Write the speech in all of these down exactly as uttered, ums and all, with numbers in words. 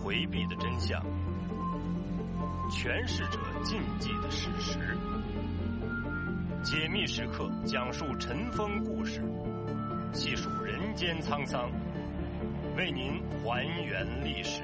回避的真相，诠释者禁忌的事实。解密时刻讲述尘封故事，细数人间沧桑，为您还原历史。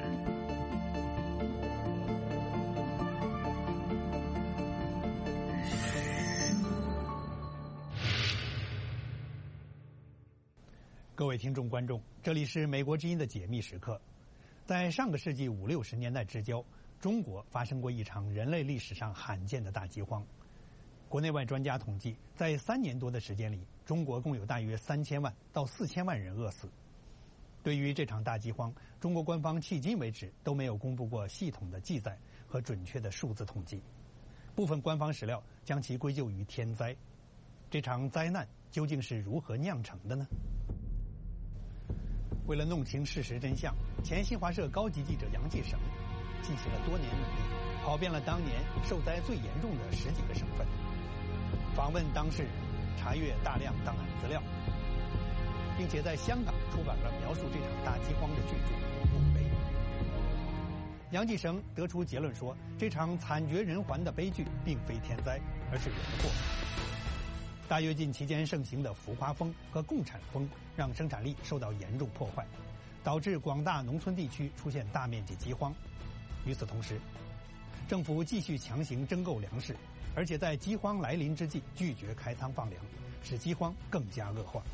各位听众观众，这里是美国之音的解密时刻。在上个世纪五六十年代之交，中国发生过一场人类历史上罕见的大饥荒。国内外专家统计，在三年多的时间里，中国共有大约三千万到四千万人饿死。对于这场大饥荒，中国官方迄今为止都没有公布过系统的记载和准确的数字统计。部分官方史料将其归咎于天灾。这场灾难究竟是如何酿成的呢？为了弄清事实真相，前新华社高级记者杨继绳进行了多年努力，跑遍了当年受灾最严重的十几个省份，访问当事人，查阅大量档案资料，并且在香港出版了描述这场大饥荒的巨著《墓碑》。杨继绳得出结论说，这场惨绝人寰的悲剧并非天灾，而是人祸。大跃进期间盛行的浮夸风和共产风让生产力受到严重破坏，导致广大农村地区出现大面积饥荒。与此同时，政府继续强行征购粮食，而且在饥荒来临之际拒绝开仓放粮，使饥荒更加恶化。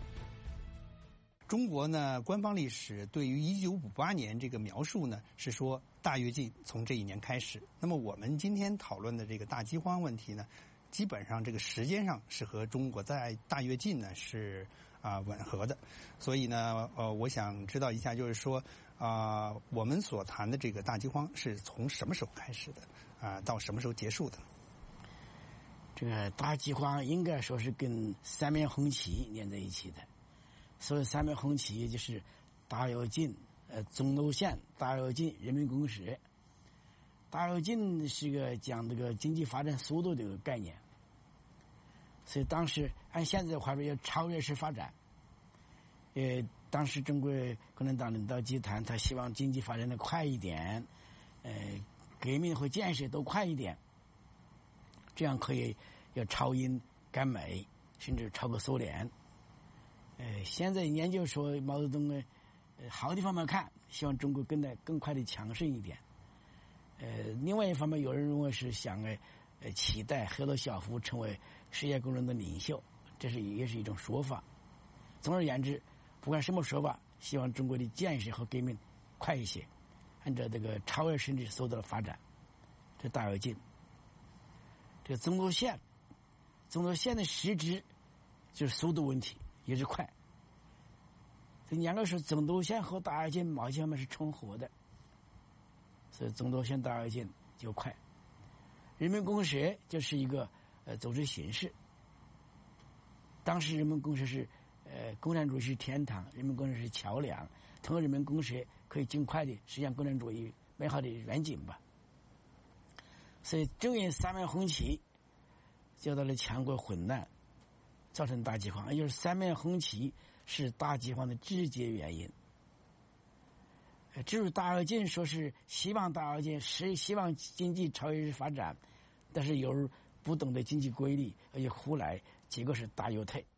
中国呢，官方历史对于一九五八年这个描述呢，是说大跃进从这一年开始。那么我们今天讨论的这个大饥荒问题呢，基本上这个时间上是和中国在大跃进呢是啊、呃、吻合的，所以呢呃我想知道一下，就是说啊、呃、我们所谈的这个大饥荒是从什么时候开始的啊、呃、到什么时候结束的？ 这个大饥荒应该说是跟三面红旗连在一起的。所谓三面红旗，就是大跃进、呃中路线、大跃进、人民公社。大跃进是个讲这个经济发展速度的一个概念，所以当时按现在的话说要超越式发展。呃，当时中国共产党领导集团他希望经济发展的快一点，呃，革命和建设都快一点，这样可以要超英赶美，甚至超过苏联。呃，现在研究说毛泽东呢，呃，好的方面看，希望中国更的更快的强盛一点。呃，另外一方面，有人认为是想呃，呃，期待赫鲁晓夫成为世界公认的领袖，这是也是一种说法。总而言之，不管什么说法，希望中国的建设和革命快一些，按照这个超越甚至速度的发展，这大跃进。这个中路线，中路线的实质就是速度问题，也是快。这两个是中路线和大跃进毛线们是重合的。所以中路线大跃进就快，人民公社就是一个呃组织形式。当时人民公社是呃共产主义是天堂，人民公社是桥梁，通过人民公社可以尽快的实现共产主义美好的远景吧。所以正因三面红旗遭到了强国混乱，造成大饥荒，也就是三面红旗是大饥荒的直接原因。至于大跃进说是希望大跃进是希望经济超越式发展，但是由于不懂得经济规律，而且胡来，结果是大犹太。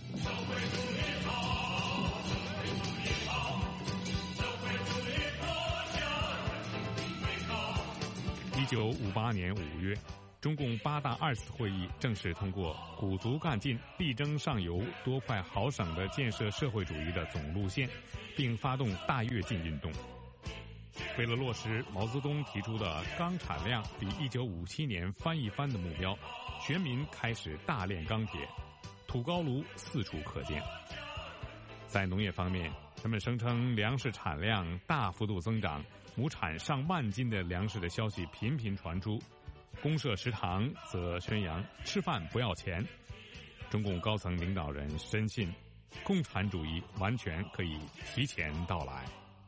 一九五八年五月，中共八大二次会议正式通过鼓足干劲、力争上游、多快好省的建设社会主义的总路线，并发动大跃进运动。为了落实毛泽东提出的钢产量比一九五七年翻一番的目标，全民开始大炼钢铁，土高炉四处可见。在农业方面，他们声称粮食产量大幅度增长，亩产上万斤的粮食的消息频频传出。公社食堂则宣扬吃饭不要钱。中共高层领导人深信，共产主义完全可以提前到来。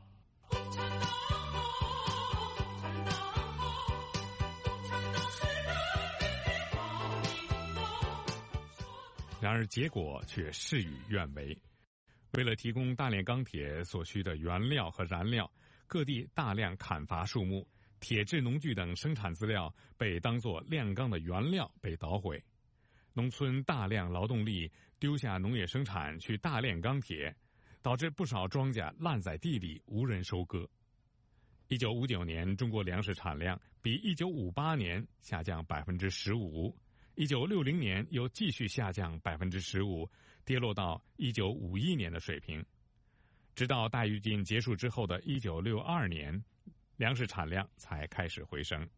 然而结果却事与愿违。为了提供大炼钢铁所需的原料和燃料， 各地大量砍伐树木，铁制农具等生产资料被当作炼钢的原料被捣毁，农村大量劳动力丢下农业生产去大炼钢铁，导致不少庄稼烂在地里无人收割。一九五九年，中国粮食产量比一九五八年下降百分之十五，一九六零年又继续下降百分之十五，跌落到一九五一年的水平。直到大跃进结束之后的一九六二年，粮食产量才开始回升。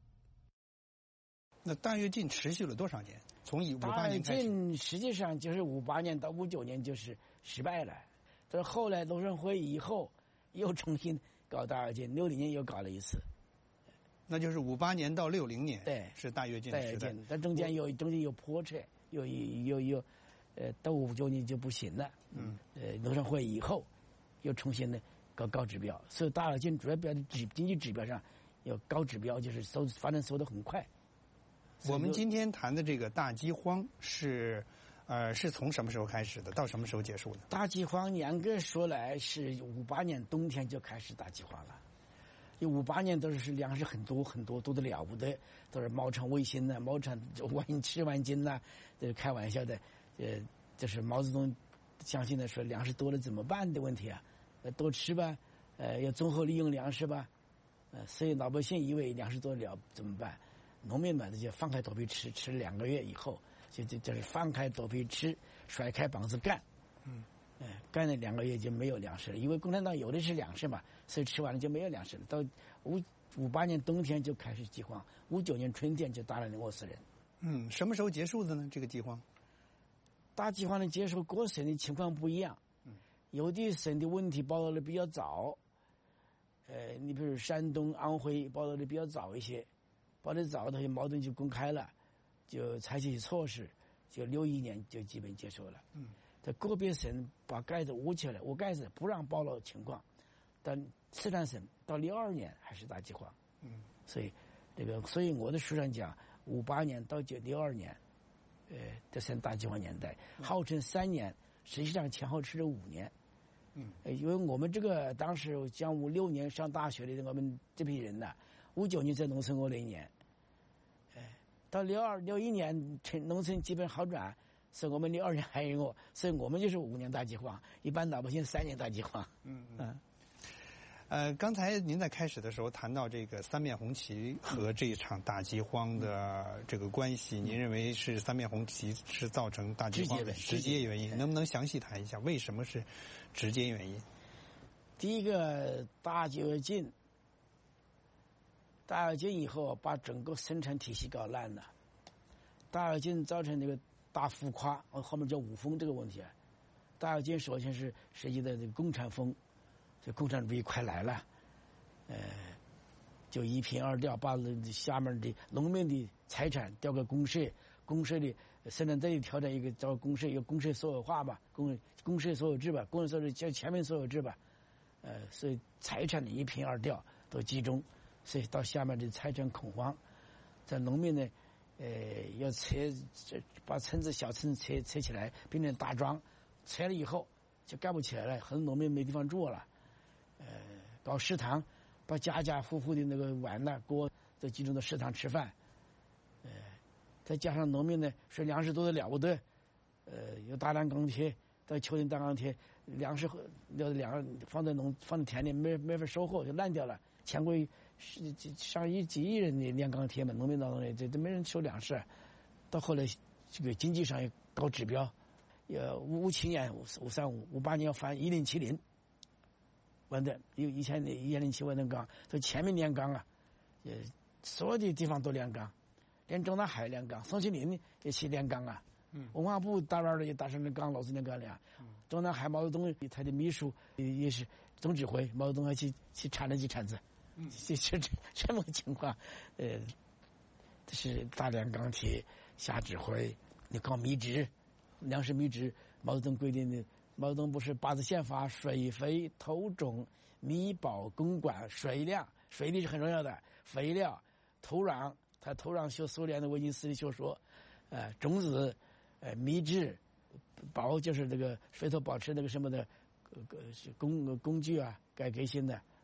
那大跃进持续了多少年？从五八年开始。 大跃进实际上就是五八年到五九年就是失败了，但是后来农委会以后又重新搞大跃进，六零年又搞了一次。 那就是五八年到六零年， 对， 是大跃进的时代。 但中间有中间有破产，有有有，呃，到五九年就不行了。嗯，呃，农委会以后又重新的搞高指标，所以大跃进主要标的指经济指标上有高指标，就是速发展速度很快。 我们今天谈的这个大饥荒是，呃，是从什么时候开始的？到什么时候结束的？ 大饥荒严格说来是五八年冬天就开始大饥荒了。因为五八年都是粮食很多很多，多得了不得，都是毛产卫星呐，毛产万吃万斤呐，这是开玩笑的。呃，这是毛泽东相信的说粮食多了怎么办的问题啊，呃，多吃吧，呃，要综合利用粮食吧，呃，所以老百姓以为粮食多了怎么办？农民们就放开肚皮吃，吃了两个月以后，就就就是放开肚皮吃，甩开膀子干，嗯，呃，干了两个月就没有粮食了，因为共产党有的是粮食嘛，所以吃完了就没有粮食了。到五五八年冬天就开始饥荒，五九年春天就大量的饿死人。 嗯，什么时候结束的呢？这个饥荒？ 大饥荒的结束，各省的情况不一样。嗯，有的省的问题报道的比较早，呃，你比如山东、安徽报道的比较早一些。报的早，那些矛盾就公开了，就采取措施，就六一年就基本结束了。嗯，在个别省把盖子捂起来，捂盖子不让暴露情况，但四川省到六二年还是大饥荒。嗯，所以这个，所以我的书上讲，五八年到九六二年，呃，这算大饥荒年代，号称三年，实际上前后吃了五年。嗯，因为我们这个当时讲五六年上大学的我们这批人呢。五九年在农村饿了一年，哎，到六二六一年城农村基本好转，所以我们六二年还饿，所以我们就是五年大饥荒，一般老百姓三年大饥荒。 嗯嗯。呃，刚才您在开始的时候谈到这个三面红旗和这一场大饥荒的这个关系，嗯、您认为是三面红旗是造成大饥荒的直接原因？能不能详细谈一下为什么是直接原因？ 第一个大跃进。大跃进以后把整个生产体系搞烂了，大跃进造成那个大浮夸，后面叫五风这个问题啊。大跃进首先是涉及的这个共产风，这共产主义快来了，呃，就一拼二调，把下面的农民的财产调给公社，公社的生产这里调整一个叫公社，一个公社所有化吧，公公社所有制吧，公社所有制叫全民所有制吧，呃，所以财产的一拼二调都集中。所以到下面的财产恐慌，在农民呢，呃，要拆把村子小村子拆拆起来，变成大庄，拆了以后就盖不起来了，很多农民没地方住了，呃，搞食堂，把家家户户的那个碗呐锅都集中到食堂吃饭，呃，再加上农民呢说粮食多得了不得，呃，有大量钢铁，到秋天大钢铁，粮食要粮放在农放在田里没没法收获就烂掉了，全国是上亿几亿人的炼钢铁嘛，农民当中的这都没人收粮食。到后来这个经济上也高指标，呃，五七年五五三五五八年要翻一零七零，完的有以前的一零七万吨钢，都全面炼钢啊，呃，所有的地方都炼钢，连中南海炼钢，宋庆龄也去炼钢啊。嗯，文化部大院的也打上了钢，老子炼钢了。嗯，中南海毛泽东他的秘书也是总指挥，毛泽东还去去铲了几铲子。嗯，这这这么个情况，呃，这是大量钢铁下指挥，你搞米脂，粮食米脂，毛泽东规定的，毛泽东不是八字宪法，水肥土种米保公管水量，水利是很重要的，肥料、土壤，他土壤修苏联的维金斯的学说，呃，种子，呃，米脂，保就是这个水土保持那个什么的，呃，工工具啊，该革新的。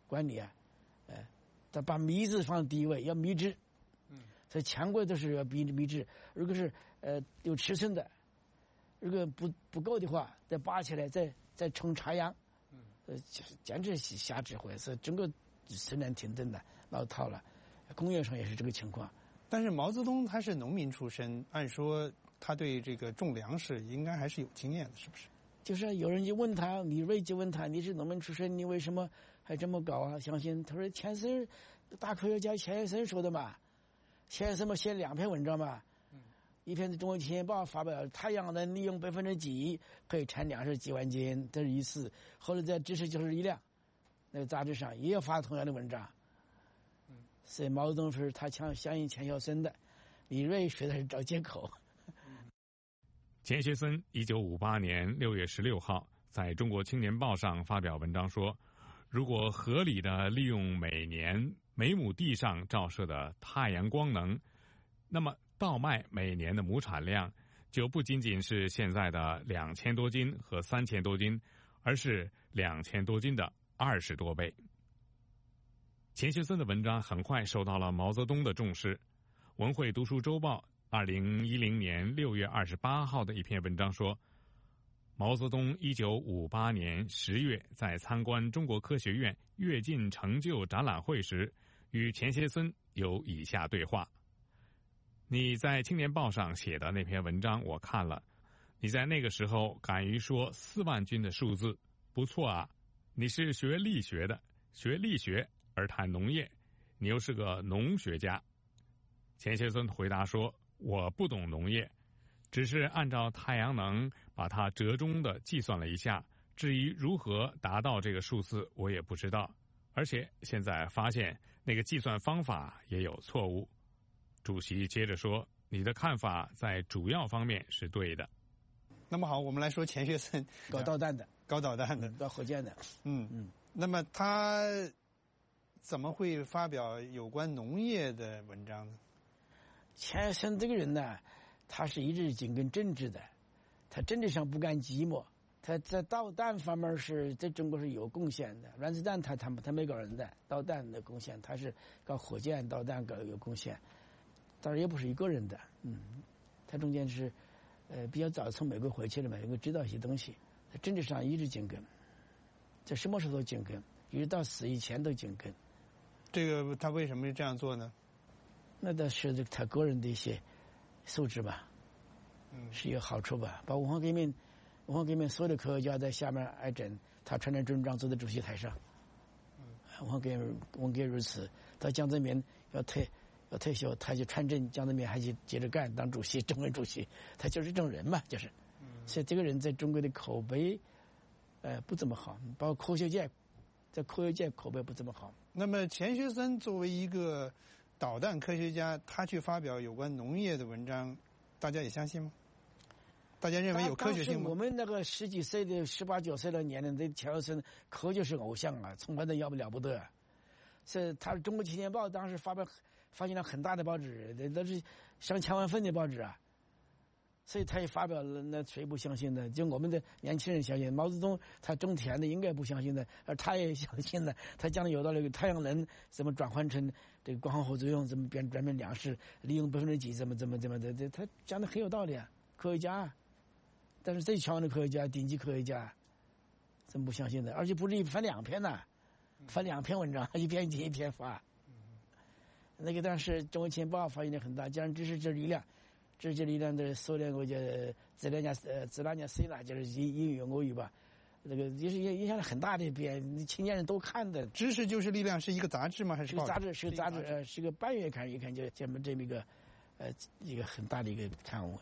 管理啊，呃，他把米字放第一位，要米质。嗯，所以全国都是要米米质。如果是呃有尺寸的，如果不不够的话，再拔起来再再冲插秧。嗯，呃，简直是瞎指挥，所以整个生产停顿的老套了。工业上也是这个情况。 但是毛泽东他是农民出身，按说他对这个种粮食应该还是有经验的，是不是？ 就是有人就问他，李瑞就问他，你是农民出身，你为什么还这么搞啊？相信他说钱森大科学家钱学森说的嘛，钱学森嘛写两篇文章嘛，嗯、一篇是《中国青年报》发表，太阳能利用百分之几可以产粮食几万斤，这是一次。后来在《知识就是力量》那个杂志上也有发同样的文章。嗯，所以毛泽东是他强相信钱学森的，李瑞说的是找借口。 钱学森一九五八年六月十六号在中国青年报上发表文章说，如果合理的利用每年每亩地上照射的太阳光能，那么稻麦每年的亩产量就不仅仅是现在的两千多斤和三千多斤，而是两千多斤的二十多倍。钱学森的文章很快受到了毛泽东的重视。文汇读书周报二零一零年六月二十八号的一篇文章说，毛泽东一九五八年十月在参观中国科学院跃进成就展览会时，与钱学森有以下对话：你在《青年报》上写的那篇文章我看了，你在那个时候敢于说四万斤的数字，不错啊！你是学力学的，学力学而谈农业，你又是个农学家。钱学森回答说，我不懂农业，只是按照太阳能把它折中的计算了一下，至于如何达到这个数字我也不知道，而且现在发现那个计算方法也有错误。主席接着说，你的看法在主要方面是对的。 那么好，我们来说钱学森搞导弹的， 搞导弹的， 搞火箭的。 嗯嗯。那么他怎么会发表有关农业的文章呢？ 钱学森这个人呢，他是一直紧跟政治的，他政治上不甘寂寞，他在导弹方面是在中国是有贡献的，原子弹他他他没搞人的，导弹的贡献他是搞火箭导弹搞有贡献，当然也不是一个人的，嗯，他中间是呃比较早从美国回去了嘛，能够知道一些东西，在政治上一直紧跟，在什么时候都紧跟，一直到死以前都紧跟。 这个他为什么这样做呢？ 那倒是他个人的一些素质吧，嗯，是有好处吧。把文化革命，文化革命所有的科学家在下面挨整，他穿着军装坐在主席台上，嗯，文化革命文革如此。到江泽民要退要退休，他就穿正，江泽民还去接着干当主席，中委主席，他就是这种人嘛，就是。嗯，所以这个人在中国的口碑，呃，不怎么好，包括科学界，在科学界口碑不怎么好。 那么钱学森作为一个导弹科学家，他去发表有关农业的文章，大家也相信吗？大家认为有科学性吗？ 我们那个十几岁的、十八九岁的年龄的钱学森，可就是偶像啊，从来都要不了不得。是他《中国青年报》当时发表发行了很大的报纸，那都是上千万份的报纸啊。所以他也发表了，那谁不相信呢？就我们的年轻人相信，毛泽东他种田的应该不相信的，而他也相信的。他讲的有道理，太阳能怎么转换成这个光合作用，怎么变转变粮食，利用百分之几，怎么怎么怎么的，他讲的很有道理啊，科学家。但是最强的科学家，顶级科学家，怎么不相信的？而且不是发两篇呐、啊，发两篇文章，一篇接一篇发。那个当时《中国青年报》发行的很大，加上知识就是力量。这些力量的苏联国家自然家呃自然家 C 啦，就是英英语俄语吧，那个也是影响了很大的变，青年人都看的。 知识就是力量是一个杂志吗？还是个杂志？是个杂志，呃，是个半月刊，一看就这么这么一个，呃，一个很大的一个刊物。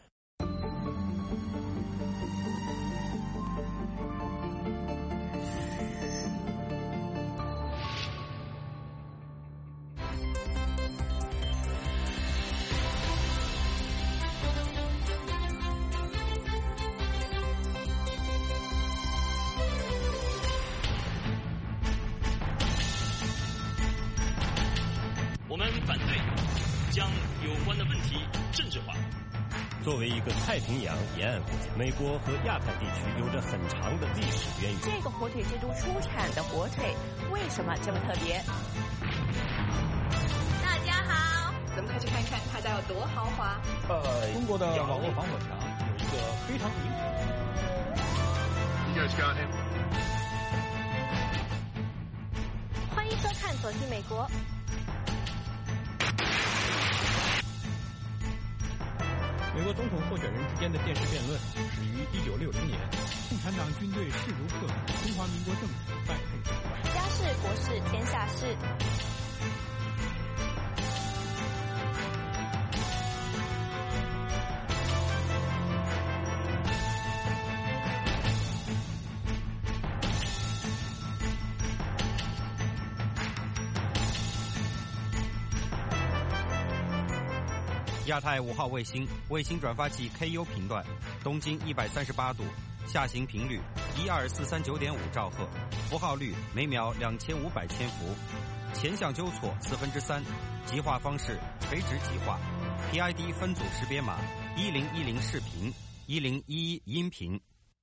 我们反对将有关的问题政治化， 作为一个太平洋沿岸国家，美国和亚太地区有着很长的历史渊源。 这个火腿之都出产的火腿为什么这么特别？大家好， 咱们快去看看他家有多豪华。 呃，中国的网络防火墙有一个非常明显。 You guys got him. 欢迎收看《走进美国》。 美国总统候选人之间的电视辩论始于一九六零年。 共产党军队势如破竹，中华民国政府败退失败。 家事国事天下事。 亚太五号卫星卫星转发器 K U 频段，东经一百三十八度，下行频率一二四三九点五兆赫，符号率每秒两千五百千伏，前向纠错四分之三，极化方式垂直极化 ，P I D 分组识别码一零一零视频，一零一一音频。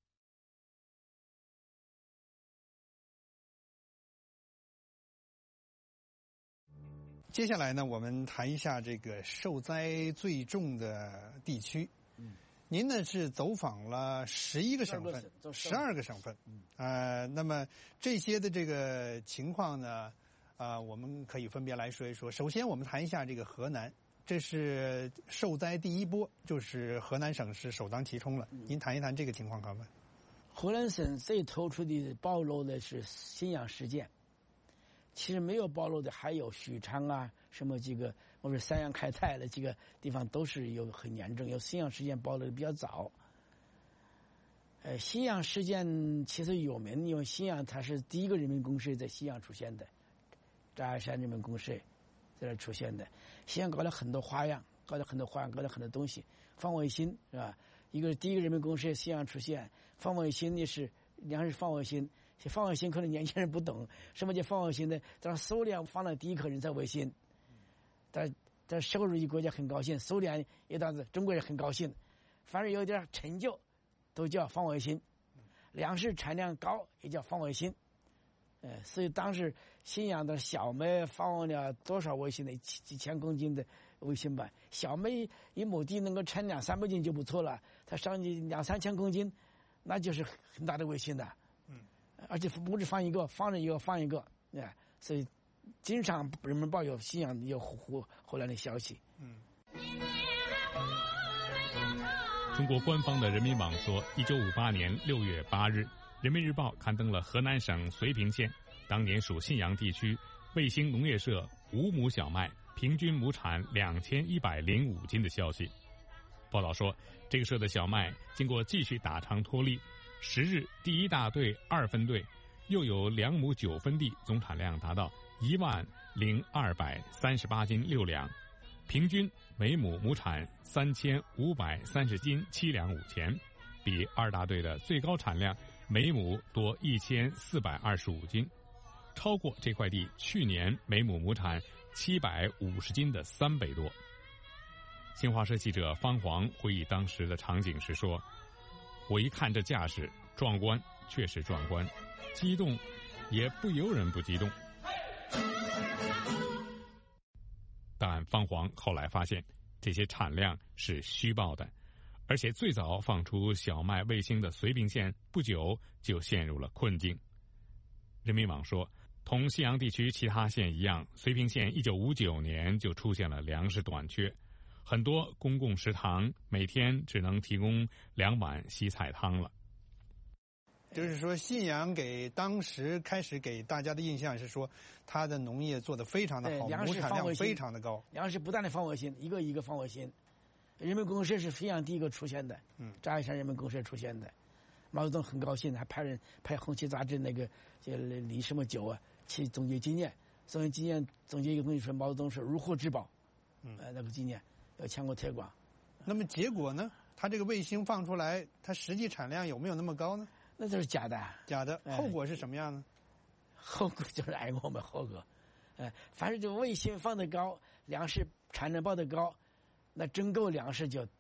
接下来呢，我们谈一下这个受灾最重的地区。嗯，您呢是走访了十一个省份，十二个省份。嗯，呃，那么这些的这个情况呢，啊、呃，我们可以分别来说一说。首先，我们谈一下这个河南，这是受灾第一波，就是河南省是首当其冲了。您谈一谈这个情况好吗？ 河南省最突出的暴露的是信阳事件。其实没有暴露的还有许昌啊，什么几个，或者三阳开泰的几个地方都是有很严重，有信阳事件暴露的比较早。呃，信阳事件其实有名，因为信阳它是第一个人民公社在信阳出现的，张爱山人民公社在这出现的。信阳搞了很多花样，搞了很多花样，搞了很多东西。放卫星是吧？一个第一个人民公社信阳出现，放卫星呢是两是放卫星。放卫星可能年轻人不懂什么叫放卫星呢？但是苏联放了第一颗人造卫星，但但社会主义国家很高兴，苏联也当时中国人很高兴，反正有点成就都叫放卫星，粮食产量高也叫放卫星，呃，所以当时信阳的小麦放了多少卫星的几几千公斤的卫星吧，小麦一亩地能够产两三百斤就不错了，它上去两三千公斤，那就是很大的卫星的。而且不是放一个，放着一个放一个，哎，所以经常人们抱有信仰有后后来的消息。嗯。 中国官方的人民网说，一九五八年六月八日，《人民日报》刊登了河南省绥平县当年属信阳地区卫星农业社五亩小麦平均亩产两千一百零五斤的消息。报道说，这个社的小麦经过继续打长脱粒。十日，第一大队二分队又有两亩九分地，总产量达到一万零二百三十八斤六两，平均每亩亩产三千五百三十斤七两五钱，比二大队的最高产量每亩多一千四百二十五斤，超过这块地去年每亩亩产七百五十斤的三倍多。新华社记者方黄回忆当时的场景时说，我一看这架势，壮观，确实壮观，激动也不由人不激动。但方黄后来发现，这些产量是虚报的，而且最早放出小麦卫星的绥平县不久就陷入了困境。人民网说，同信阳地区其他县一样，绥平县一九五九年就出现了粮食短缺。很多公共食堂每天只能提供两碗稀菜汤了。 就是说，信阳给当时开始给大家的印象是说，它的农业做得非常的好，亩产量非常的高， 粮食不断的放卫星，一个一个放卫星。人民公社是信阳第一个出现的，嗯，张爱山人民公社出现的，毛泽东很高兴，还派人派《红旗》杂志那个这李什么九啊去总结经验，总结经验总结一个东西说毛泽东是如获至宝，嗯，呃那个经验。要全国推广， 那么结果呢？它这个卫星放出来，它实际产量有没有那么高呢？ 那就是假的， 假的。后果是什么样呢？ 后果就是挨我们后果。呃，反正就卫星放得高，粮食产量报得高，那征购粮食就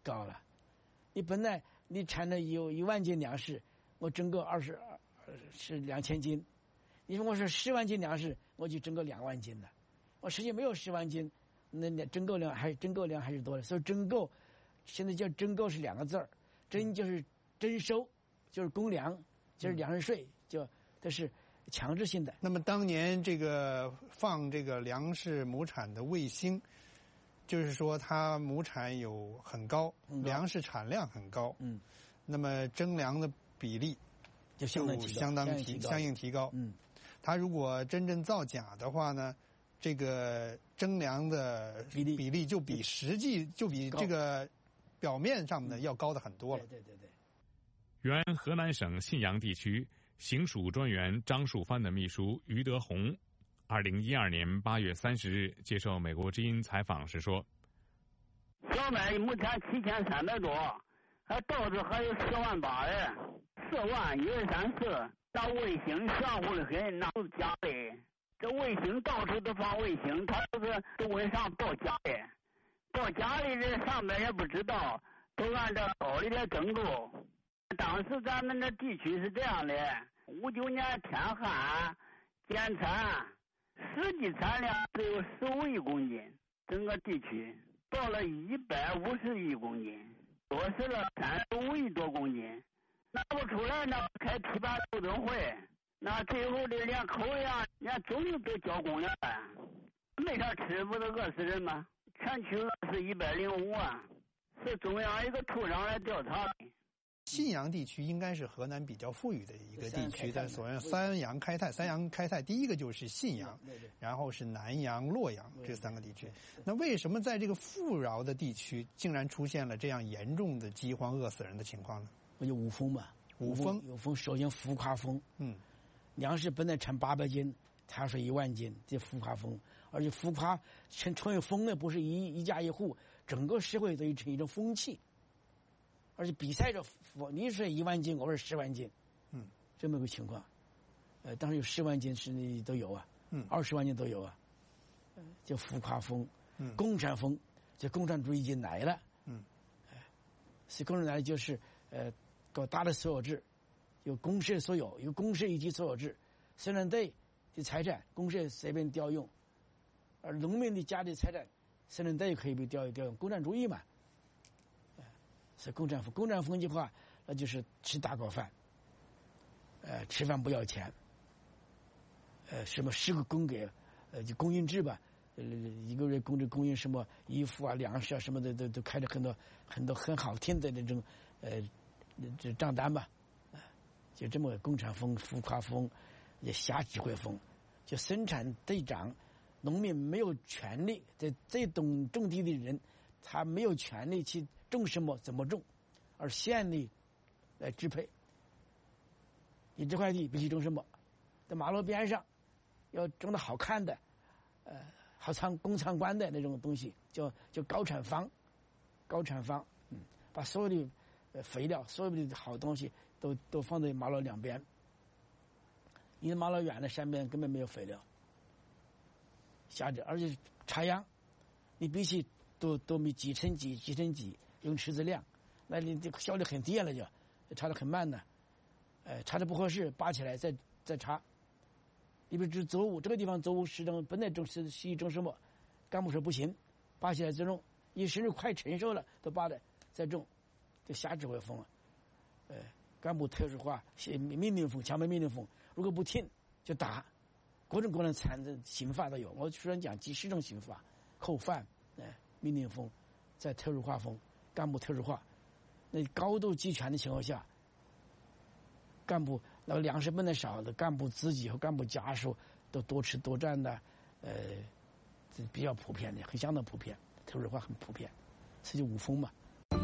高了。你本来你产的有一万斤粮食，我整个二十是两千斤。你说我是十万斤粮食，我就整个两万斤了。我实际没有十万斤，那整购量还整购量还是多的。所以整购现在叫整购是两个字儿，征就是征收，就是公粮，就是粮食税，就这是强制性的。 那么当年这个放这个粮食亩产的卫星，就是说它亩产有很高， 嗯、 粮食产量很高， 嗯， 那么征粮的比例就相当就相当提相应提高， 嗯， 它如果真正造假的话呢，这个征粮的比例比例就比实际就比这个表面上的要高的很多了。 对对对对。 原河南省信阳地区行署专员张树藩的秘书于德宏，二零一二年八月三十日接受美国之音采访时说：“ 小麦亩产七千三百多，还稻子还有四万八哎，四万一二三四。那卫星玄乎的很，那都是假的。这卫星到处都放卫星，它都是都为啥报假的？报假的这上面也不知道，都按照道理来征购。当时咱们这地区是这样的：五九年天旱减产，实际产量只有十五亿公斤，整个地区到了一百五十亿公斤，落实了三十五亿多公斤，拿不出来呢，开批发斗争会，那最后的连口粮连种子都交公粮了，没啥吃不得饿死人吗？全区是一百零五万，是中央一个处长来调查的。 信阳地区应该是河南比较富裕的一个地区的，所谓三阳开泰。三阳开泰，第一个就是信阳，然后是南阳、洛阳这三个地区。那为什么在这个富饶的地区竟然出现了这样严重的饥荒、饿死人的情况呢？ 我就五丰嘛， 五丰有丰，首先浮夸丰， 嗯， 粮食本来产八百斤，他说一万斤，这浮夸丰，而且浮夸成成为丰呢，不是一一家一户，整个社会都成一种风气。而且比赛着，你说一万斤，我说十万斤， 嗯， 这么个情况，呃，当时有十万斤是你都有啊， 嗯， 二十万斤都有啊，叫浮夸风， 嗯， 共产风，就共产主义已经来了， 嗯， 哎，是共产来就是呃搞大的所有制，有公社所有，有公社一级所有制，生产队的财产公社随便调用，而农民的家里财产生产队可以被调调用，共产主义嘛。是共产风，共产风的话，那就是吃大锅饭，呃，吃饭不要钱，呃，什么十个供给，呃，就供应制吧，呃，一个月供着供应什么衣服啊、粮食啊什么的，都都开着很多很多很好听的那种呃这账单吧，啊、呃，就这么共产风、浮夸风、也瞎指挥风，就生产队长，农民没有权利，在这懂种地的人，他没有权利去。种什么怎么种，而县里来支配。你这块地必须种什么，在马路边上要种的好看的，呃，好参供参观的那种东西，叫叫高产房，高产房，嗯，把所有的呃肥料、所有的好东西都都放在马路两边。你的马路远的山边根本没有肥料，下着，而且插秧，你必须都都没几乘几几乘几。用池子量，那你这个效率很低了，就插的很慢呢，呃，插的不合适，拔起来再再插。你比如作物，这个地方作物是种本来种是是一种什么，干部说不行，拔起来再种，你甚至快成熟了都拔了再种，就瞎指挥风啊，呃，干部特殊化，命令风，强迫命令风，如果不听就打，各种各样的残的刑法都有。我虽然讲几十种刑法，扣饭，呃，命令风，在特殊化风。干部特殊化，那高度集权的情况下，干部那个粮食本来少的，干部自己和干部家属都多吃多占的，呃，这比较普遍的，很相当普遍，特殊化很普遍，这就五丰嘛。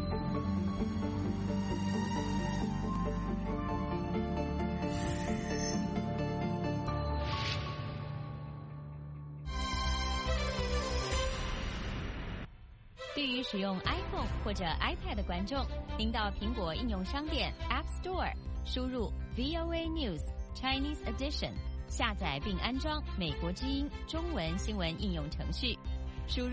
对于使用 iPhone 或者 iPad 的观众，您到苹果应用商店 App Store 输入 V O A News Chinese Edition， 下载并安装美国之音中文新闻应用程序，输入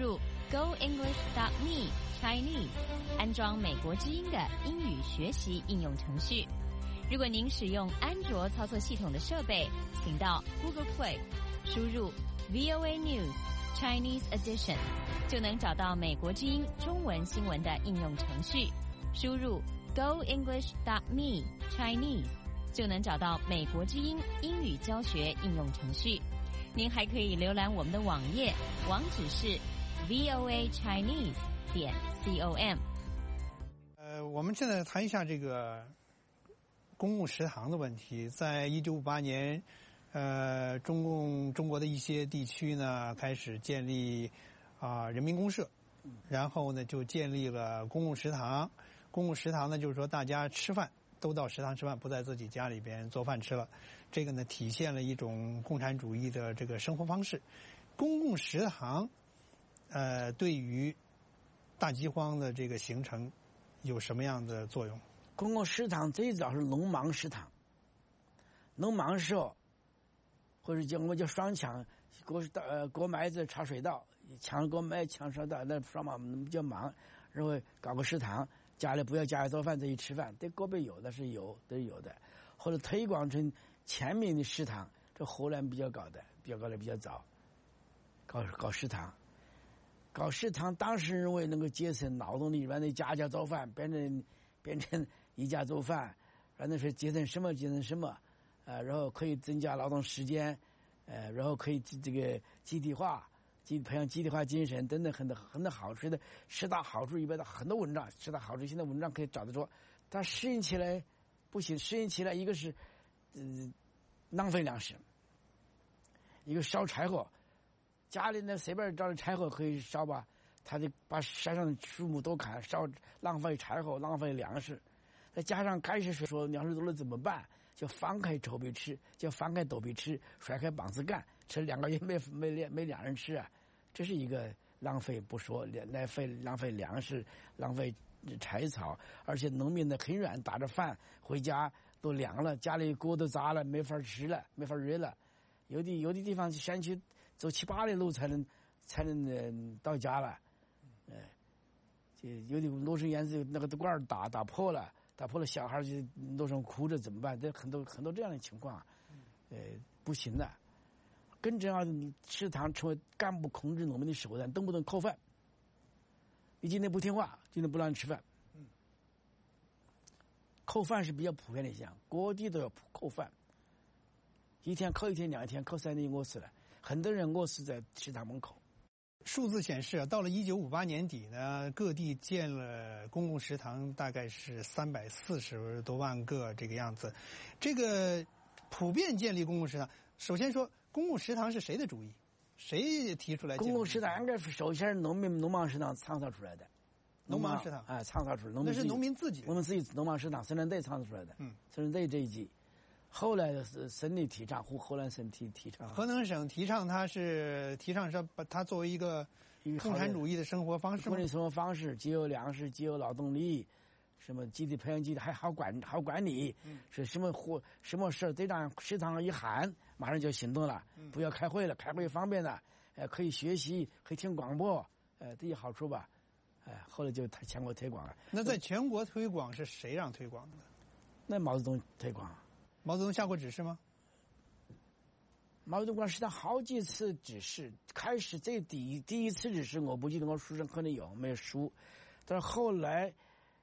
go english dot me Chinese 安装美国之音的英语学习应用程序。如果您使用安卓操作系统的设备，请到 Google Play 输入 V O A News Chinese Edition 就能找到美国之音中文新闻的应用程序。输入 go english dot me Chinese 就能找到美国之音英语教学应用程序。您还可以浏览我们的网页，网址是 v o a chinese 点 com。 呃，我们现在谈一下这个公共食堂的问题。在一九五八年，呃，中共中国的一些地区呢开始建立啊、呃、人民公社，然后呢就建立了公共食堂。公共食堂呢就是说大家吃饭都到食堂吃饭，不在自己家里边做饭吃了。这个呢体现了一种共产主义的这个生活方式。公共食堂，呃，对于大饥荒的这个形成有什么样的作用？ 公共食堂最早是农忙食堂，农忙时候，或者叫我叫双抢，给呃给麦子插水稻，抢给麦抢水稻，那双忙比较忙，然后搞个食堂，家里不要家里做饭自己吃饭，这个别有的是有都是有的，或者推广成全民的食堂，这荷兰比较搞的，比较搞的比较早，搞搞食堂。搞食堂，当时认为能够节省劳动力，让那家家做饭，变成变成一家做饭，让那是节省什么节省什么，呃，然后可以增加劳动时间，呃，然后可以这个集体化，集培养集体化精神等等很多很多好处的十大好处，一般的很多文章，十大好处现在文章可以找得着，但实行起来不行，实行起来一个是嗯、呃、浪费粮食，一个烧柴火。家里呢随便找点柴火可以烧吧，他就把山上的树木都砍烧，浪费柴火，浪费粮食。再加上开始说粮食多了怎么办，就翻开手臂吃，就翻开斗臂吃，甩开膀子干，吃两个月没没没两人吃啊，这是一个浪费不说，浪费浪费粮食，浪费柴草，而且农民的很远，打着饭回家都凉了，家里锅都砸了，没法吃了，没法热了。有的有的地方山区走七八里路才能才能、呃、到家了，呃，就有的路上沿子那个罐打打破了，打破了，小孩就路上哭着怎么办？这很多很多这样的情况，呃，不行的。更重要的，你食堂成为干部控制农民的手段，动不动扣饭。你今天不听话，今天不让你吃饭。扣饭是比较普遍的现象，各地都要扣饭。一天扣一天，两天扣三天，饿死了。很多人饿死在食堂门口。 数字显示啊，到了一九五八年底呢，各地建了公共食堂，大概是三百四十多万个这个样子。这个普遍建立公共食堂，首先说公共食堂是谁的主意？谁提出来？ 公共食堂应该是首先是农民农忙食堂创造出来的。 农忙食堂啊，创造出来， 那是农民自己， 农民自己农忙食堂，生产队创造出来的。嗯，生产队这一季。后来的是省里提倡，或荷兰省提提倡。 河南省提倡，它是提倡是把它作为一个共产主义的生活方式。 共产生活方式，既有粮食，既有劳动力，什么集体培养集体还好管好管理，嗯、是什么活什么事得让食堂一喊，马上就行动了，嗯、不要开会了，开会方便了，呃，可以学习，可以听广播，呃，这些好处吧，哎、呃，后来就全国推广了。 那在全国推广是谁让推广的？ 那毛泽东推广。 毛泽东下过指示吗？ 毛泽东光是他好几次指示，开始这第一第一次指示我不记得我书上可能有没有书，但是后来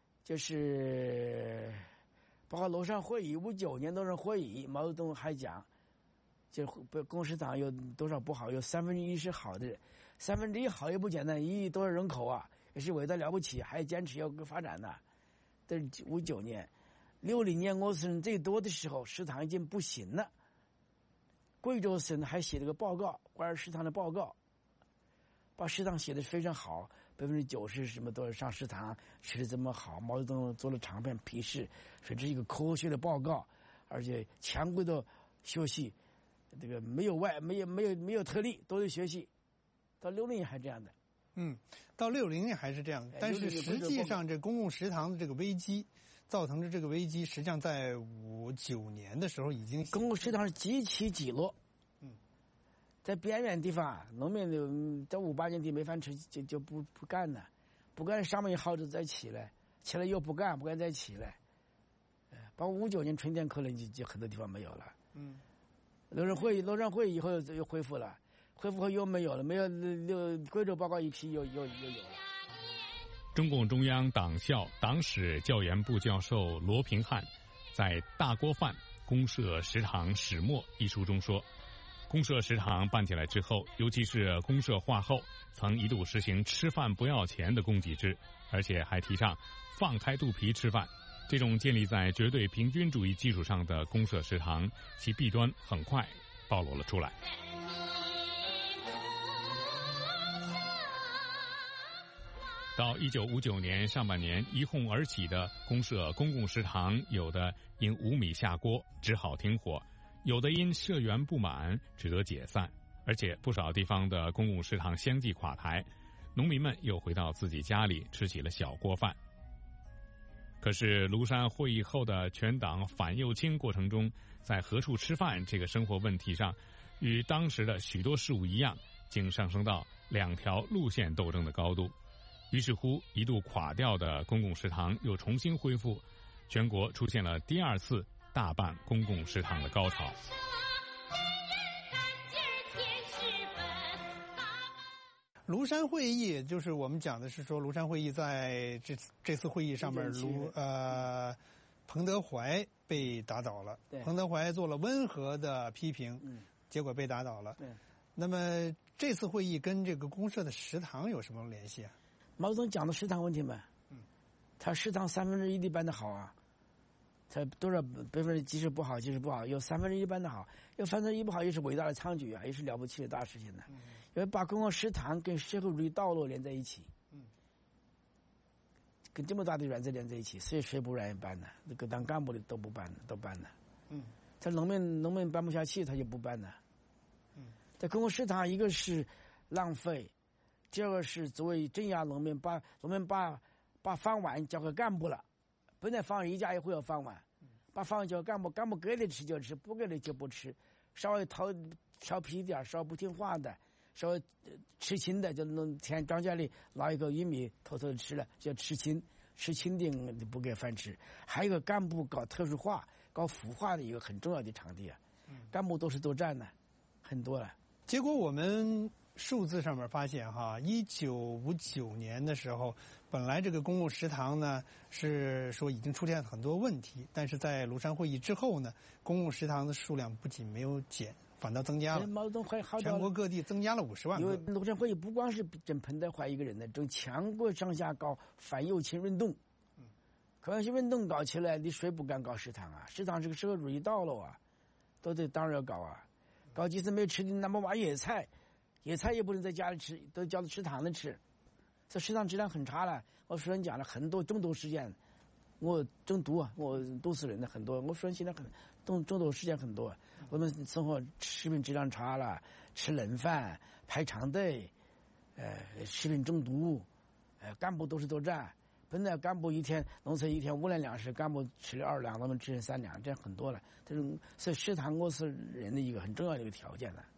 就是包括庐山会议，五九年庐山会议，毛泽东还讲，就公食堂有多少不好，有三分之一是好的，三分之一好也不简单，一亿多少人口啊，也是伟大了不起，还坚持要发展的。这是五九年。六零年我省最多的时候，食堂已经不行了。贵州省还写了个报告，关于食堂的报告，把食堂写的非常好，百分之九十什么都是上食堂吃的这么好。毛泽东做了长篇批示，说这是一个科学的报告，而且全国的学习，这个没有外没有没有没有特例，都得学习。到六零年还这样的。 嗯，到六零年还是这样，但是实际上这公共食堂的这个危机。造成的这个危机，实际上在五九年的时候已经公共食堂是极其几落，嗯， 在边远地方，农民就在五八年地没饭吃，就就不不干了，不干上面好着再起来，起来又不干，不干再起来。包括五九年春天可能就就很多地方没有了。 嗯， 六人会六人会以后又恢复了，恢复后又没有了，没有六贵州报告一批又又又有了。 中共中央党校党史教研部教授罗平汉在《大锅饭公社食堂始末》一书中说，公社食堂办起来之后，尤其是公社化后，曾一度实行吃饭不要钱的供给制，而且还提倡放开肚皮吃饭。这种建立在绝对平均主义基础上的公社食堂，其弊端很快暴露了出来。到一九五九年上半年，一哄而起的公社公共食堂，有的因无米下锅只好停火，有的因社员不满只得解散，而且不少地方的公共食堂相继垮台，农民们又回到自己家里吃起了小锅饭。可是庐山会议后的全党反右倾过程中，在何处吃饭这个生活问题上，与当时的许多事物一样，竟上升到两条路线斗争的高度。于是乎，一度垮掉的公共食堂又重新恢复，全国出现了第二次大办公共食堂的高潮。 庐山会议就是我们讲的是说，庐山会议在这这次会议上面，卢呃彭德怀被打倒了。彭德怀做了温和的批评，嗯、结果被打倒了。对。那么这次会议跟这个公社的食堂有什么联系啊？ 毛泽东讲的食堂问题嘛，嗯，他食堂三分之一的办的好啊，他多少百分之几十不好，几十不好，有三分之一办的好，有三分之一不好，也是伟大的创举啊，也是了不起的大事情呢。嗯，因为把公共食堂跟社会主义道路连在一起，嗯，跟这么大的原则连在一起，谁谁不愿意办呢？那个当干部的都不办，都办呢。嗯，他农民农民办不下去，他就不办呢。嗯，在公共食堂，一个是浪费。第二个是作为镇压农民，把农民把把饭碗交给干部了，本来放一家也会有饭碗，把饭碗交给干部，干部给的吃就吃，不给的就不吃，稍微调调皮一点，稍微不听话的，稍微吃轻的，就能田庄稼里捞一个玉米偷偷的吃了，就吃轻，吃轻的不给饭吃。还有一个干部搞特殊化、搞腐化的一个很重要的场地啊，干部都是都占了很多了。 结果我们数字上面发现哈，一九五九年的时候，本来这个公共食堂呢是说已经出现很多问题，但是在庐山会议之后呢，公共食堂的数量不仅没有减，反倒增加了。 毛泽东会好， 全国各地增加了五十万个。 因为庐山会议不光是整彭德怀一个人的，整全国上下搞反右倾运动。嗯，可那些运动搞起来，你谁不敢搞食堂啊？食堂是个社会主义道路啊，都得当然要搞啊。搞几次没吃的，那么挖野菜。野菜也不能在家里吃，都叫到食堂里吃，这食堂质量很差了。我虽然讲了很多中毒事件，我中毒啊，我毒死人的很多。我说现在很中中毒事件很多，我们生活食品质量差了，吃冷饭排长队，呃，食品中毒，呃，干部都是都占。本来干部一天农村一天五两粮食，干部吃了二两，他们吃三两，这样很多了。这种所以食堂我是人的一个很重要的一个条件了。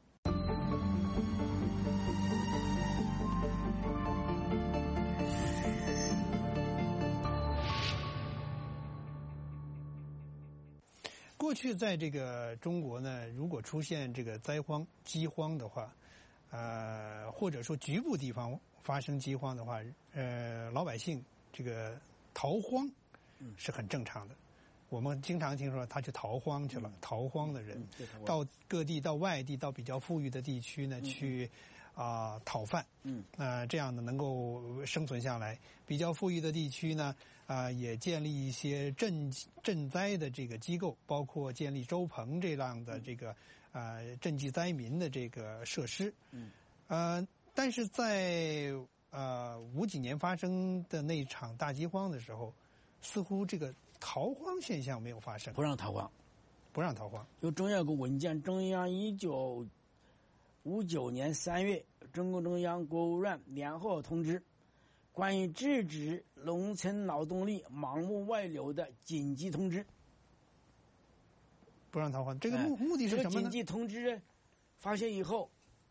过去在这个中国呢，如果出现这个灾荒、饥荒的话，呃，或者说局部地方发生饥荒的话，呃，老百姓这个逃荒是很正常的。我们经常听说他去逃荒去了，逃荒的人到各地、到外地、到比较富裕的地区呢去啊、呃、讨饭，嗯，啊、呃、这样呢能够生存下来。比较富裕的地区呢，啊、呃、也建立一些赈赈灾的这个机构，包括建立粥棚这样的这个呃赈济灾民的这个设施，嗯，呃，但是在呃五几年发生的那场大饥荒的时候，似乎这个逃荒现象没有发生， 不让逃荒， 不让逃荒。 有中央有个文件，中央一九五九年三月，中共中央国务院联合通知，关于制止农村劳动力盲目外流的紧急通知。 不让逃荒，这个目、哎、目的是什么呢？ 这个紧急通知发现以后，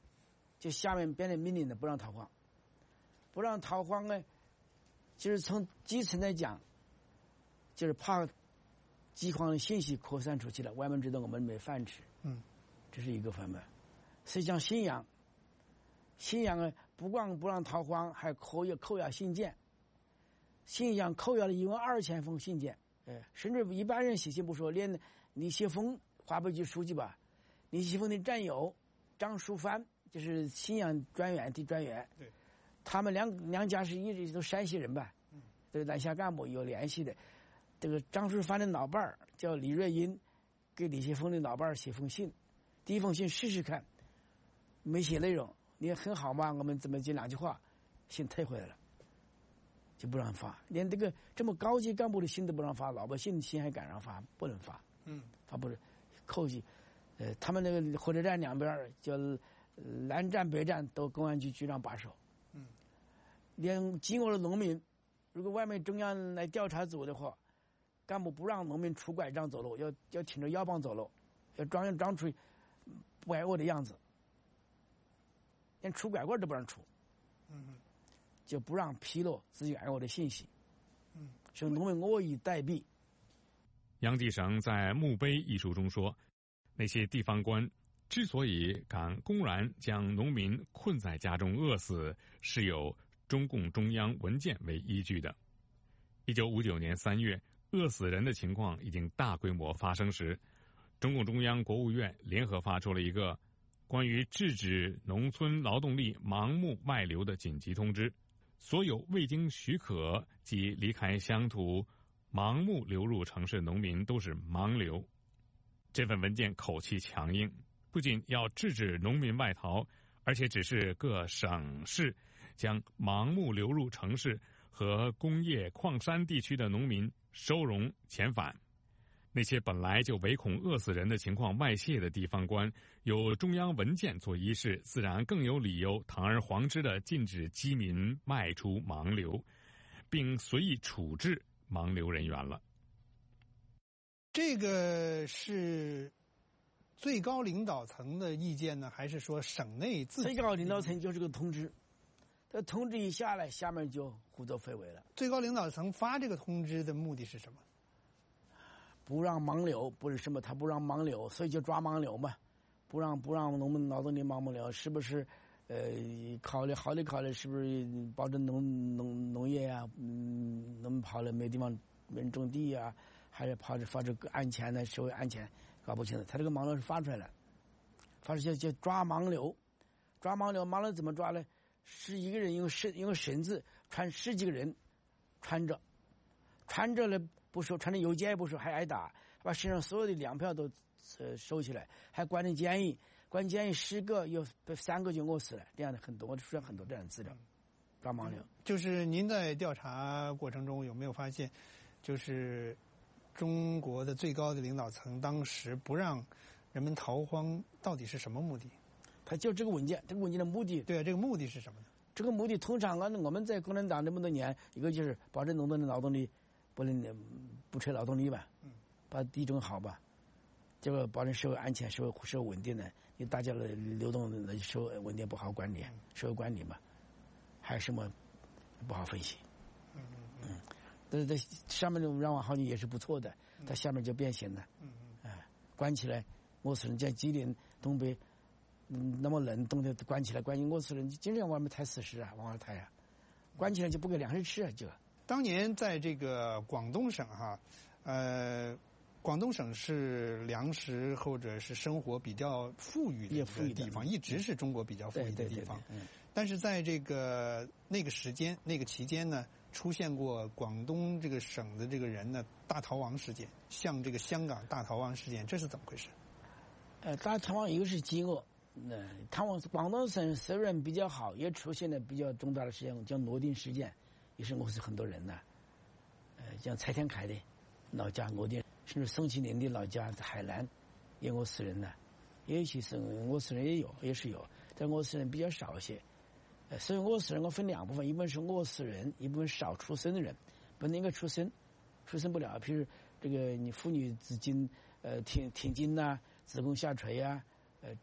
就下面变成命令的不让逃荒，不让逃荒呢，就是从基层来讲，就是怕饥荒的信息扩散出去了，外面知道我们没饭吃， 嗯， 这是一个方面。实际上信阳，信阳呢不光不让逃荒，还扣押扣押信件，信阳扣押了一万二千封信件，呃，甚至一般人写信不说，连李谢峰华北局书记吧，李谢峰的战友张淑帆，就是信阳专员的专员， 对， 他们两两家是一直都山西人吧，嗯，对南下干部有联系的。这个张淑帆的老伴儿叫李瑞英，给李谢峰的老伴儿写封信，第一封信试试看，没写内容，你很好嘛，我们怎么就两句话，信退回来了，就不让发，连这个这么高级干部的信都不让发，老百姓的信还敢让发？不能发， 嗯， 发不是扣起，呃，他们那个火车站两边叫南站北站都公安局局长把守， 嗯， 连经过了农民，如果外面中央来调查组的话，干部不让农民拄拐杖走路，要要挺着腰棒走路，要装装出不挨饿的样子，连拄拐棍都不让杵， 嗯， 就不让披露自己挨饿的信息， 嗯， 使农民饿以待毙。 杨继绳在《墓碑》一书中说，那些地方官之所以敢公然将农民困在家中饿死，是有中共中央文件为依据的。一九五九年三月，饿死人的情况已经大规模发生时，中共中央、国务院联合发出了一个关于制止农村劳动力盲目外流的紧急通知，所有未经许可即离开乡土盲目流入城市的农民都是盲流。这份文件口气强硬，不仅要制止农民外逃，而且指示各省市将盲目流入城市和工业矿山地区的农民收容遣返。那些本来就唯恐饿死人的情况外泄的地方官，有中央文件做依示，自然更有理由堂而皇之地禁止饥民迈出盲流，并随意处置盲流人员了。 这个是最高领导层的意见呢，还是说省内自己？ 最高领导层就是个通知，这通知一下来，下面就胡作非为了。 最高领导层发这个通知的目的是什么？ 不让盲流，不是什么，他不让盲流，所以就抓盲流嘛，不让不让农民劳动力盲流，是不是？呃，考虑好的考虑，是不是保证农农农业呀、啊？嗯，农民跑了没地方没人种地呀、啊？还是跑着发这个案钱呢？社会案钱搞不清楚。他这个盲流是发出来了，发出来就抓盲流，抓盲流，盲流怎么抓呢？十一个人用绳用绳子穿十几个人穿着，穿着了不说，穿着邮件不说，还挨打，把身上所有的粮票都呃收起来，还关进监狱，关监狱十个有三个就饿死了，这样的很多，我出现很多这样的资料，抓盲流。 就是您在调查过程中有没有发现，就是中国的最高的领导层当时不让人们逃荒，到底是什么目的？ 他就这个文件，这个文件的目的， 对，这个目的是什么呢？ 这个目的通常啊，我们在共产党这么多年，一个就是保证农村的劳动力不能不缺劳动力吧，嗯，把地种好吧，这个保证社会安全、社会社会稳定的，你大家的流动的社会稳定不好管理，嗯、社会管理嘛，还有什么不好分析？嗯嗯嗯，但是在上面的让往好像也是不错的，它下面就变形了，嗯嗯，哎，关起来，饿死人，像吉林东北。嗯，那么冷，冬天关起来，关起饿死人，经常外面抬死尸啊，往外抬啊，关起来就不给粮食吃啊，就。 当年在这个广东省哈，呃，广东省是粮食或者是生活比较富裕的一个地方，一直是中国比较富裕的地方。嗯。但是在这个那个时间、那个期间呢，出现过广东这个省的这个人呢大逃亡事件，像这个香港大逃亡事件，这是怎么回事？ 呃，大逃亡一个是饥饿。那他们广东省虽然比较好，也出现了比较重大的事件，叫罗定事件，也是饿死很多人的。呃，像蔡天凯的老家罗定，甚至宋庆龄的老家海南也饿死人的，也有些是饿死人也有，也是有，但饿死人比较少一些。呃，所以饿死人我分两部分，一部分是饿死人，一部分少出生的人，不能够出生，出生不了，譬如这个你妇女子宫呃停停经呐、子宫下垂呀、啊，呃这。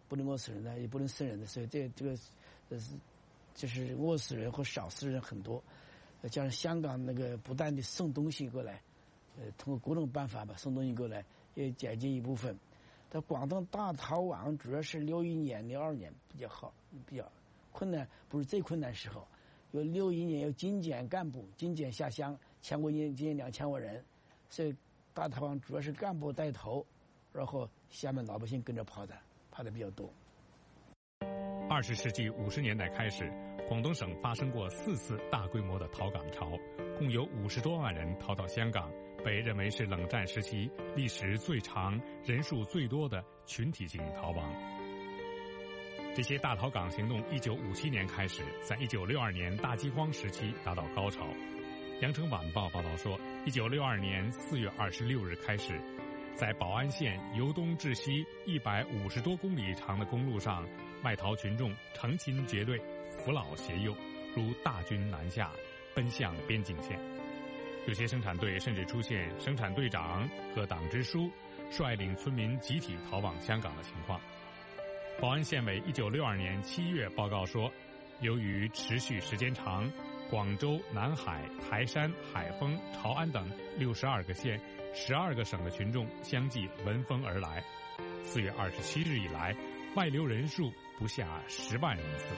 不能饿死人的，也不能生人的，所以这这个呃是就是饿死人或少死人很多。呃，加上香港那个不断的送东西过来，呃，通过各种办法吧送东西过来，也解决一部分。在广东大逃亡主要是六一年、六二年比较好，比较困难，不是最困难时候。有六一年有精简干部，精简下乡，全国将近两千万人，所以大逃亡主要是干部带头，然后下面老百姓跟着跑的，跑的比较多。 二十世纪五十年代开始，广东省发生过四次大规模的逃港潮，共有五十多万人逃到香港，被认为是冷战时期历时最长、人数最多的群体性逃亡。这些大逃港行动一九五七年开始，在一九六二年大饥荒时期达到高潮。羊城晚报报道说，一九六二年四月二十六日开始，在宝安县由东至西一百五十多公里长的公路上，外逃群众成群结队，扶老携幼，如大军南下，奔向边境线。有些生产队甚至出现生产队长和党支书率领村民集体逃往香港的情况。宝安县委一九六二年七月报告说，由于持续时间长，广州、南海、台山、海丰、潮安等六十二个县、十二个省的群众相继闻风而来。四月二十七日以来，外流人数不下十万人次。